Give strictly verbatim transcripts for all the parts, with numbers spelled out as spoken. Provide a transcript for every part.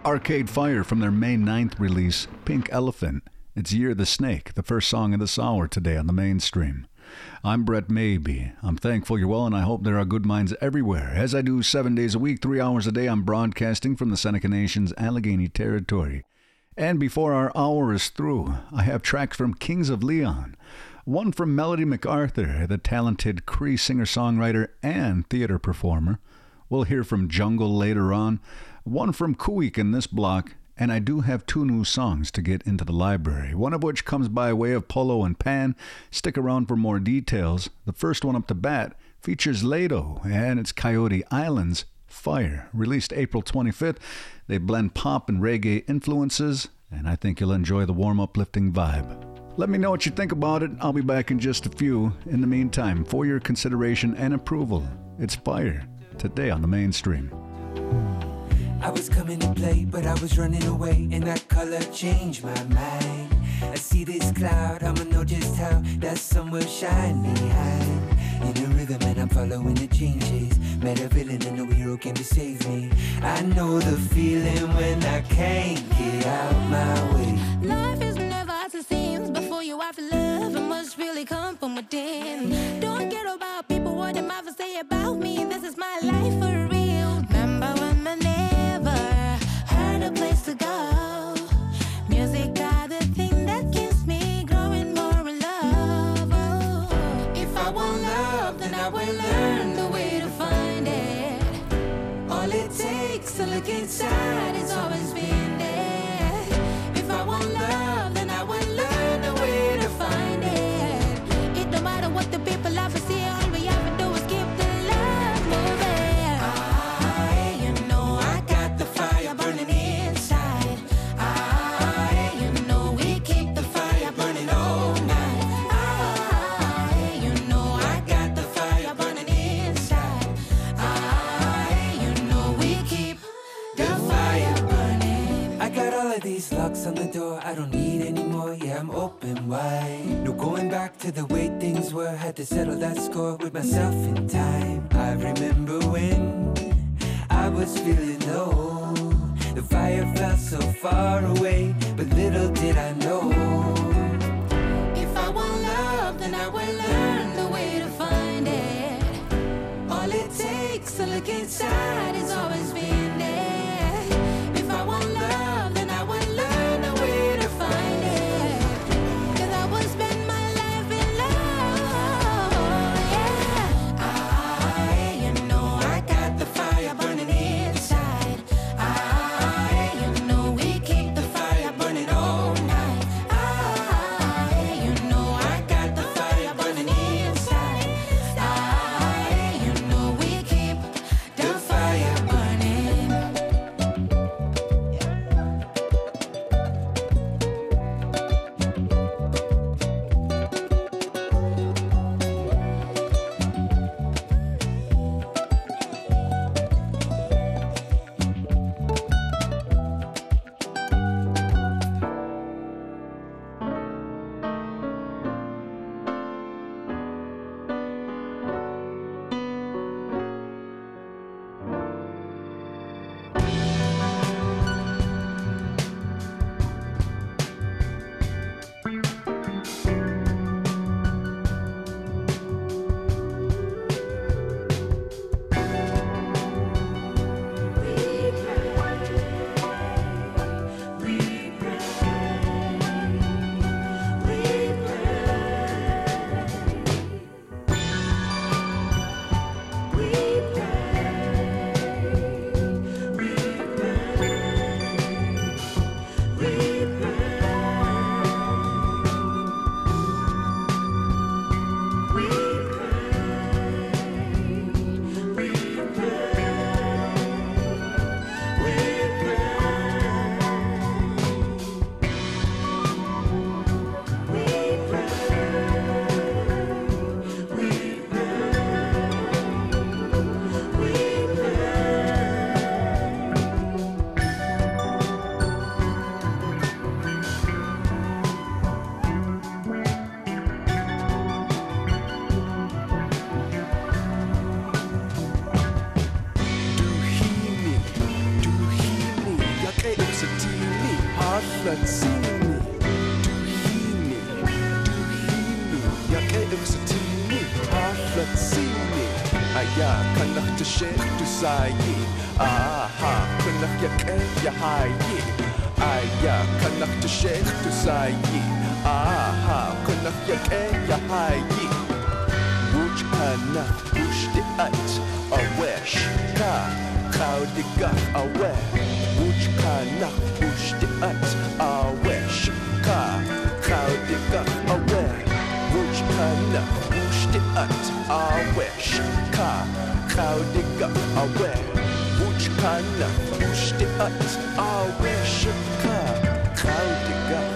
Arcade Fire from their May ninth release, Pink Elephant. It's Year of the Snake, the first song of this hour today on the mainstream. I'm Brett Maybe. I'm thankful you're well, and I hope there are good minds everywhere. As I do seven days a week, three hours a day, I'm broadcasting from the Seneca Nation's Allegheny Territory. And before our hour is through, I have tracks from Kings of Leon, one from Melody MacArthur, the talented Cree singer-songwriter and theater performer. We'll hear from Jungle later on, one from Kuik in this block, and I do have two new songs to get into the library, one of which comes by way of Polo and Pan. Stick around for more details. The first one up to bat features Lado, and it's Coyote Islands Fire, released April twenty-fifth. They blend pop and reggae influences, and I think you'll enjoy the warm, uplifting vibe. Let me know what you think about it. I'll be back in just a few. In the meantime, for your consideration and approval, it's Fire, today on the mainstream. I was coming to play, but I was running away, and that color changed my mind. I see this cloud, I'ma know just how that sun will shine behind. In the rhythm, and I'm following the changes. Met a villain, and no hero came to save me. I know the feeling when I can't get out my way. Life is never as it seems. Before you have to love, it must really come from within. Don't care about people, what them have to say about me. This is my life for real. Remember when my never had a place to go. Music got the thing that keeps me growing more in love. Oh, if I want love, then I will learn the way to find it. All it takes to look inside is always been there. If I want love, then I will learn the way to find it. It don't matter what the people have to say, all we have to do is keep the love moving. I, you know I got the fire burning inside. I, you know we keep the fire burning all night. I, you know I got the fire burning inside. I, you know we keep the fire burning. I got all of these locks on the door, I don't need any more, yeah, I'm open wide. No going back to the way things were, had to settle that score with myself in time. I remember when I was feeling low, the fire felt so far away, but little did I know. If I want love, then I will learn the way to find it. All it takes to look inside is always been there. If I want love, then I will learn the way to find it. 'Cause I will spend my life in love, yeah. I, you know I got the fire burning inside. I, you know we keep the fire burning all night. I, you know I got the fire burning inside. I, you know we keep the fire Haflatsini, Duhini, Duhini, Yakevsatini, Haflatsini, Aya, Kanach to Sheikh to Sayi, Aha, Kanach Yake Yahayi, Aya, Kanach to Sheikh to Sayi, Aha, Kanach Yake Yahayi, Wuch Kanach, Wuch the At, a wish, Ka, Cow the Guff, a wear, Wuch Kanach, Wuch the At, a wish, Ka, Cow the Guff, a wear, Wuch Kanach, Wuch the At, a wish, Ka, Cow the Guff, a wear, Wuch Kanach, Wuch the At, a wish, Ka, Cow the Guff.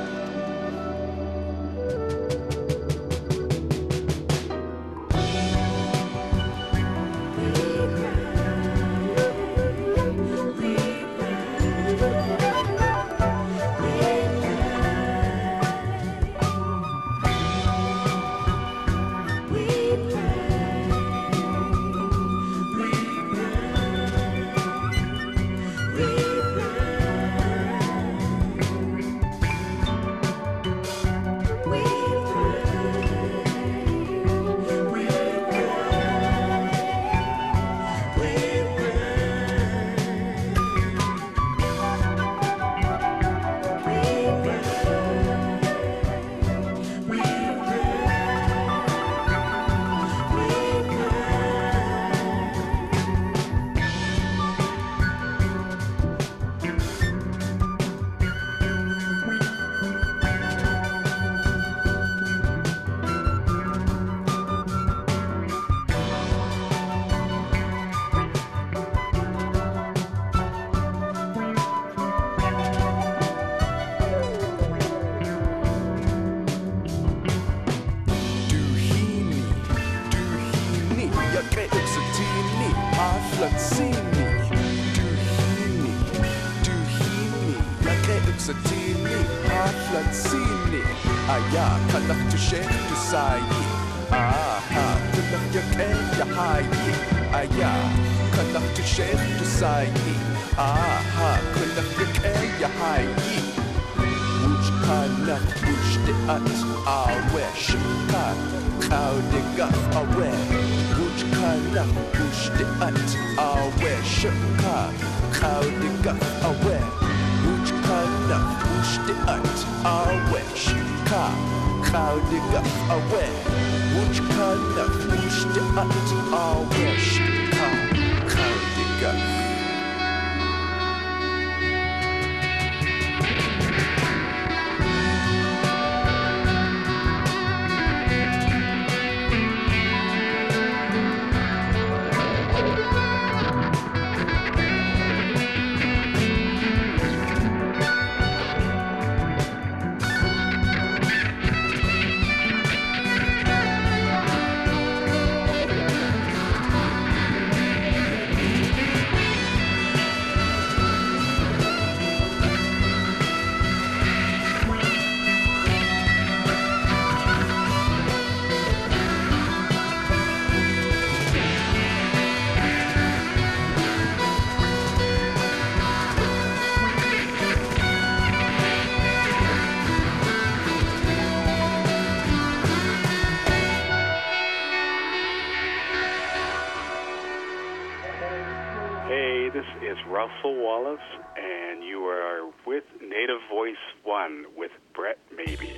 Russell Wallace, and you are with Native Voice One with Brett Maybe.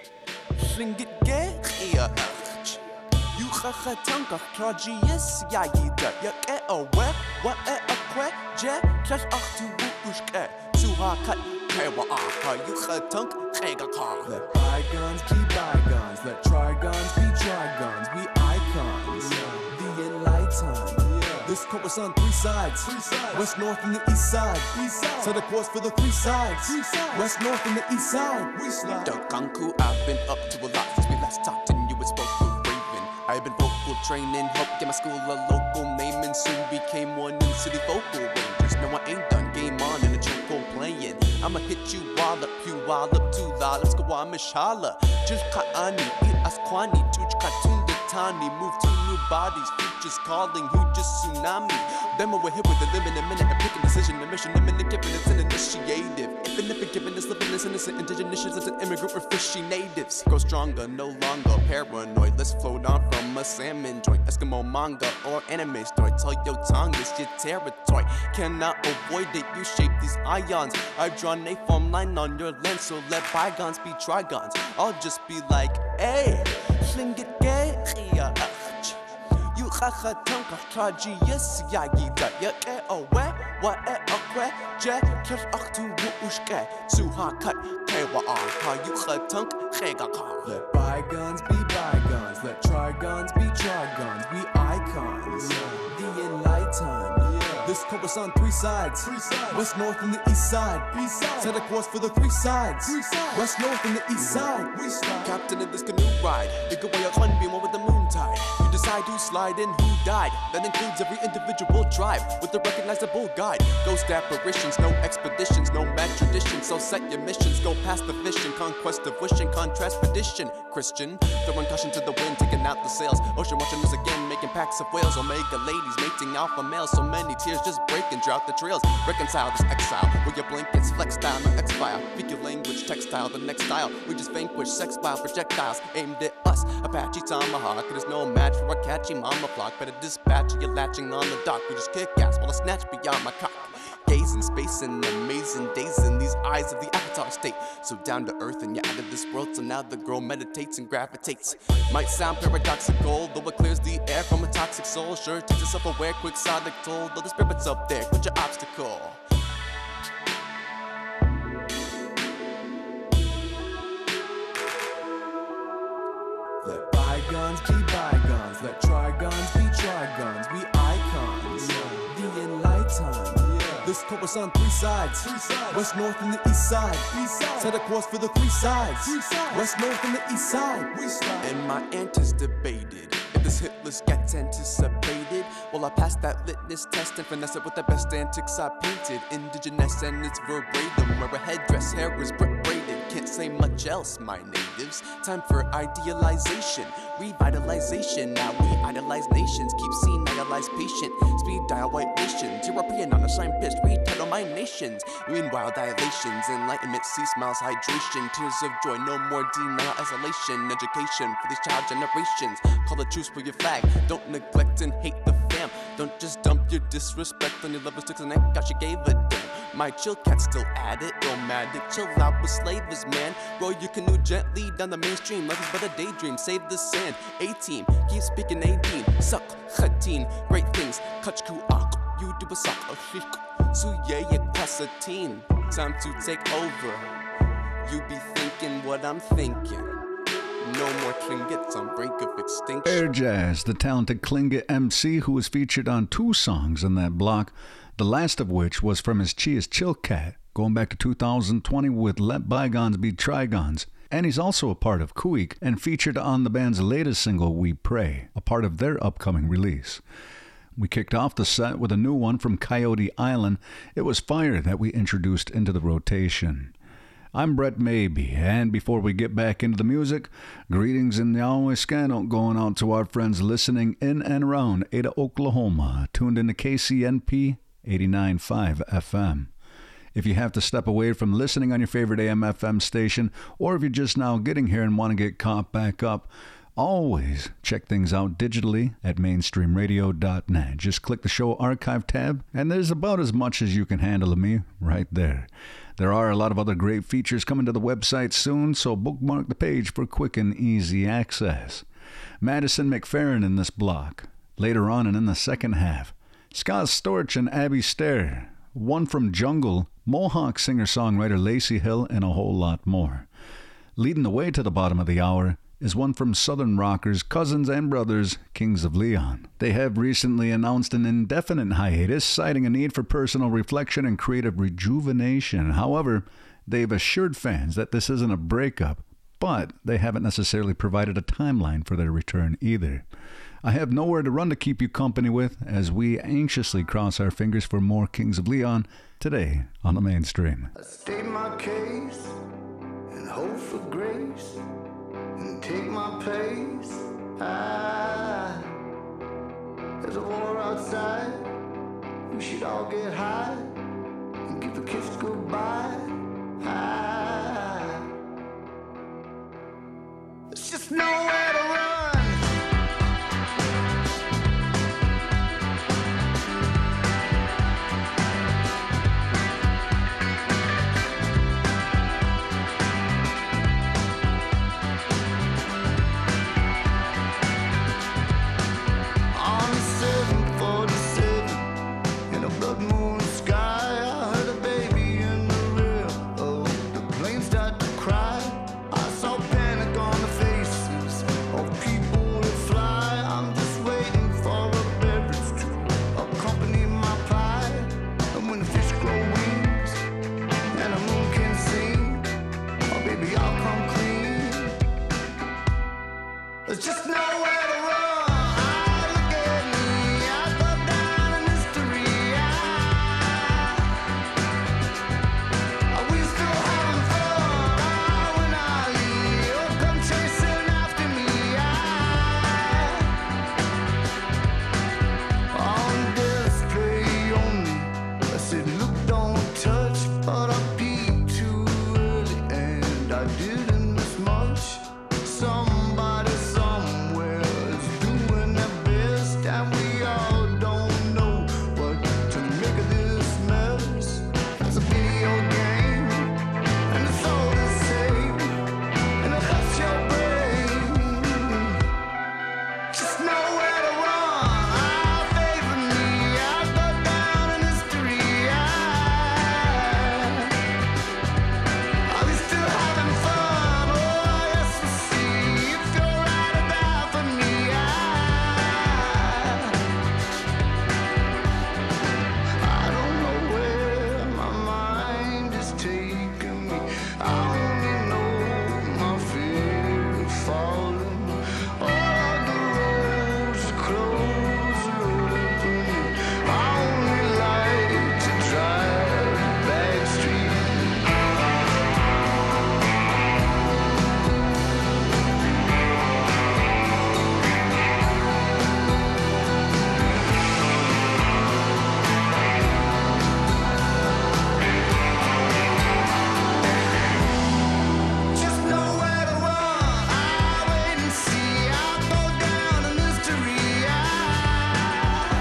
Let bygones be bygones, let trigons be trigons, we icons, the enlightened. This compass on three sides, three sides. West, north, and the east side. East side. Set a course for the three sides. Three sides. West, north, and the east side. We slide. Dunkanku, I've been up to a lot since we last talked and you spoke with Raven. I've been vocal training, helped get my school a local name, and soon became one in city vocal rangers. No, I ain't done, game on and a choco playing. I'ma hit you wallop, you wallop, too la. Let's go on Mishala. Just Kaani, eat Asquani, Tuch Katun. Otani, move two new bodies, futures calling, you just tsunami. Then we're hit with the limit, a minute, a picking decision, a mission, a minute, given it's an initiative. Even if it given is living as innocent indigenous as an immigrant or fishy natives. Grow stronger, no longer paranoid. Let's float on from a salmon joint, Eskimo manga or anime story. Tell your tongue is your territory. Cannot avoid it, you shape these ions. I've drawn a form line on your lens, so let bygones be trigons. I'll just be like, hey, sling it gay, you haha tonka traji yes yagi da ya ke awe wa e akwe je kir aktu ushke su ha kat ke wa ha you ha tonk khega ka. Let bygones be bygones, let trigons be trigons, we icons, the enlightened. This compass on three sides, three sides. West, north, and the east side. East side. Set a course for the three sides, three sides. West, north, and the east side. We slide. Captain of this canoe ride, it could be a fun beam over the moon tide. You decide who slide and who died. That includes every individual tribe with a recognizable guide. Ghost apparitions, no expeditions, no mad traditions. So set your missions, go past the vision, conquest of wishing, contrast tradition. Christian, throwing caution to the wind, taking out the sails. Ocean watching us again, making packs of whales. Omega ladies, mating alpha males. So many tears just break and drought the trails. Reconcile this exile with your blankets, flex style, no X-file. Speak your language, textile, the next style. We just vanquish sex file projectiles aimed at us. Apache tomahawk, there's no match for a catchy mama flock. Better dispatch you latching on the dock. We just kick ass while I snatch beyond my cock. Gazing, spacing, amazing days in these eyes of the avatar state. So down to earth and you're out of this world. So now the girl meditates and gravitates. Might sound paradoxical, though it clears the air from a toxic soul. Sure, takes us self-aware, quick sonic toll. Though the spirit's up there, quit your obstacle. Let bygones be bygones, let trigons be trigons, we icons, the enlightened. This compass on three sides, three sides. West, north, and the east side. East side. Set a course for the three sides, three sides. West, north, and the east side. We slide. And my aunt is debated if this hit list gets anticipated. Well, I passed that litmus test and finesse it with the best antics I painted. Indigenous and it's verbatim. Wear a headdress, hair is braided. Can't say much else, my natives. Time for idealization, revitalization. Now we idolize nations, keep seeing idolized patient. Speed dial white nations, European on a sign pissed, retitle my nations. Meanwhile, dilations, enlightenment, sea smiles, hydration. Tears of joy, no more denial, isolation. Education for these child generations. Call a truce for your flag, don't neglect and hate the fam. Don't just dump your disrespect on your lover's sticks and neck out, she gave a damn. My chill cat still at it, romantic. Chill out with slavers, man. Row your canoe gently down the mainstream. Life is but a daydream, save the sand. A-team, keep speaking eighteen. Suck, khateen, great things. Kachku ak, you do a suck, a shik. Suye plus a teen. Time to take over. You be thinking what I'm thinking. No more Tlingits on brink of extinction. Air Jazz, the talented Tlingit M C who was featured on two songs in that block, the last of which was from his Chia's Chilkat, going back to two thousand twenty with Let Bygones Be Trigons. And he's also a part of Kuik and featured on the band's latest single, We Pray, a part of their upcoming release. We kicked off the set with a new one from Coyote Island. It was Fire that we introduced into the rotation. I'm Brett Maybe, and before we get back into the music, greetings in the Yahweh going out to our friends listening in and around Ada, Oklahoma, tuned into K C N P eighty-nine point five F M. If you have to step away from listening on your favorite A M F M station, or if you're just now getting here and want to get caught back up, always check things out digitally at mainstream radio dot net. Just click the show archive tab, and there's about as much as you can handle of me right there. There are a lot of other great features coming to the website soon, so bookmark the page for quick and easy access. Madison McFerrin in this block. Later on and in the second half, Scott Storch and Abby Stair. One from Jungle, Mohawk singer-songwriter Lacey Hill, and a whole lot more. Leading the way to the bottom of the hour is one from Southern rockers, cousins and brothers, Kings of Leon. They have recently announced an indefinite hiatus, citing a need for personal reflection and creative rejuvenation. However, they've assured fans that this isn't a breakup, but they haven't necessarily provided a timeline for their return either. I have nowhere to run to keep you company with as we anxiously cross our fingers for more Kings of Leon today on the mainstream. I state my case and hope for grace and take my pace Ah, there's a war outside. We should all get high and give the kiss goodbye. Ah, there's just nowhere to run. There's just nowhere to run. Ah, look at me, I go down in history. Ah, are we still having fun? Ah, when I leave, you'll come chasing after me. Ah, on display only. I said, look, don't touch, but I peeked too early and I didn't miss much. Somebody somewhere is doing their best, and we all don't know what to make of this mess. It's a video game, and it's all the same, and it hurts your brain. Just nowhere to run. Ah, favor me, I go down in history. Ah, are we still having fun? Oh, yes, we'll see. If you're right or die for me, I, I don't know where my mind is taking me. I only know my fear of falling. All the roads are closed or open. I only like to drive back streets. Just nowhere to run. I wait and see. I go down in history. Ah,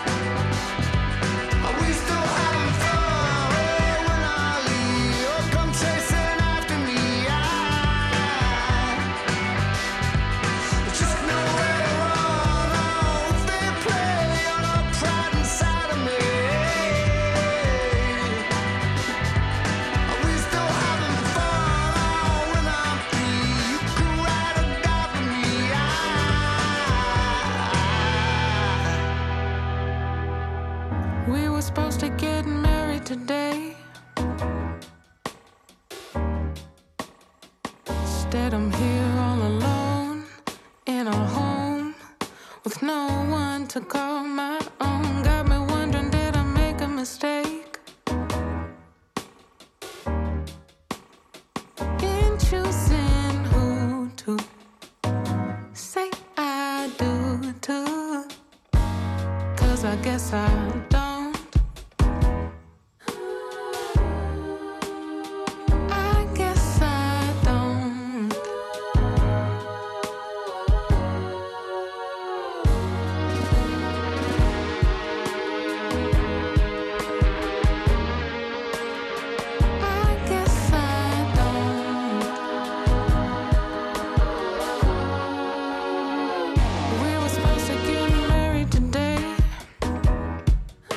are we still having fun? Oh, when I leave, you'll come chasing after me. Ah, just nowhere to run. Oh, they play on a pride inside of me. Are we still having fun? Oh, when I'm free, you can ride or die for me. Ah, We were supposed to get married today. Instead, I'm here all alone in a home with no one to call my own. Got me wondering, did I make a mistake in choosing who to say I do to? 'Cause I guess I don't. I guess I don't. I guess I don't. We were supposed to get married today.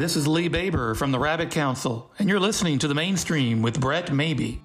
this is Lee Baber from the Rabbit Council, and you're listening to The Mainstream with Brett Maybe.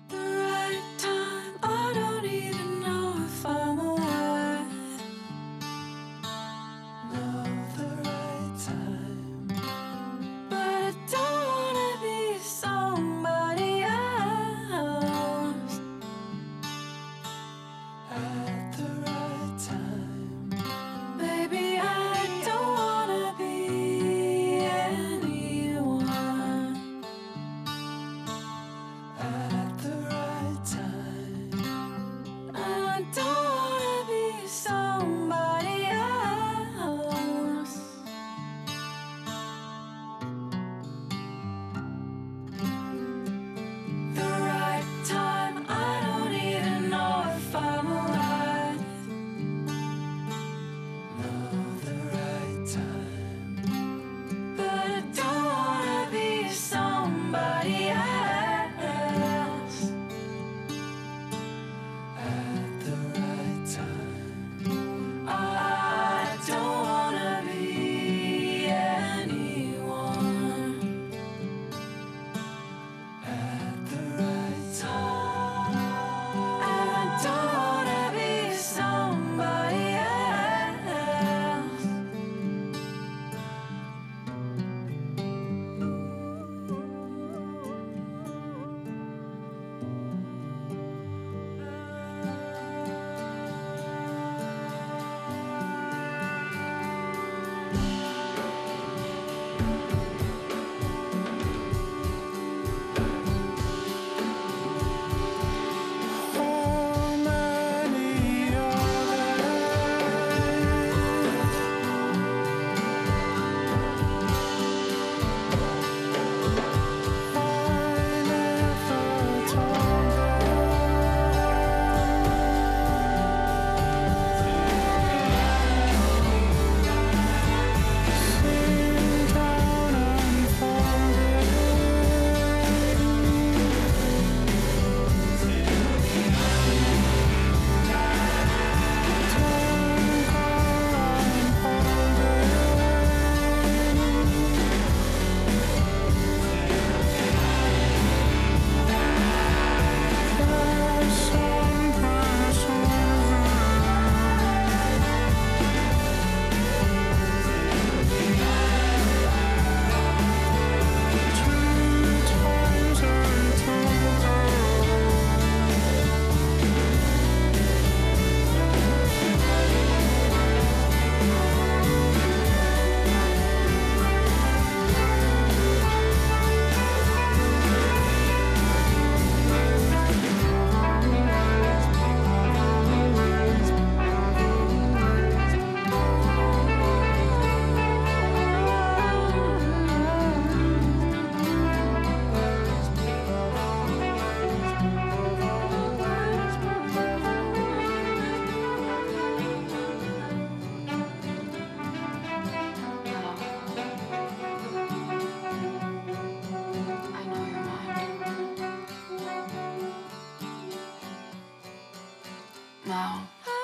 now.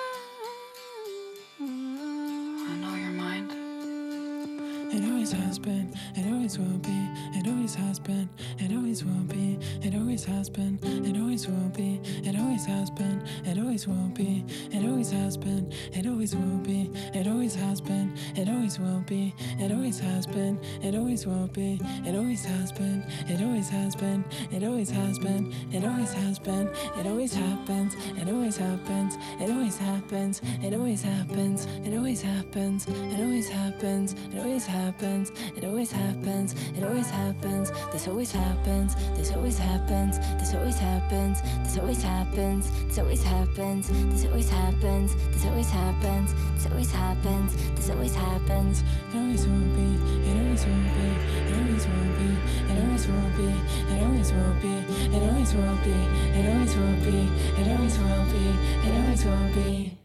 I know your mind. It always has been, it always will be, it always has been, it always will be, it always has been, it always will be, it always has been, it always will be, it always has been, it always will be, it always has been, it always will be, it always has been, it always will be, it always has been, it always has been, it always has been, it always has been, it always happens, it always happens, it always happens, it always happens, it always happens, it always happens, it always happens, it always happens, it always happens, this always happens, this always happens, this always happens, this always happens, this always happens, this always happens, this always happens, this always happens, this always happens, it always will be, it always will be, it always will be, it always will be, it always will be, it always will be, it always will be, it always will be, it always will be.